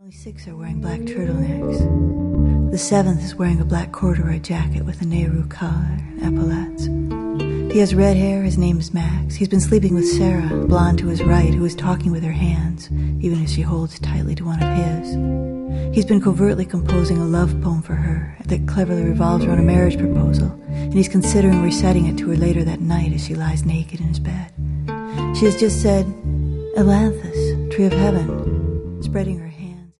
Only 6 are wearing black turtlenecks. The 7th is wearing a black corduroy jacket with a Nehru collar and epaulets. He has red hair. His name is Max. He's been sleeping with Sarah, blonde to his right, who is talking with her hands, even as she holds tightly to one of his. He's been covertly composing a love poem for her that cleverly revolves around a marriage proposal, and he's considering reciting it to her later that night as she lies naked in his bed. She has just said, "Atlantis, tree of heaven," spreading her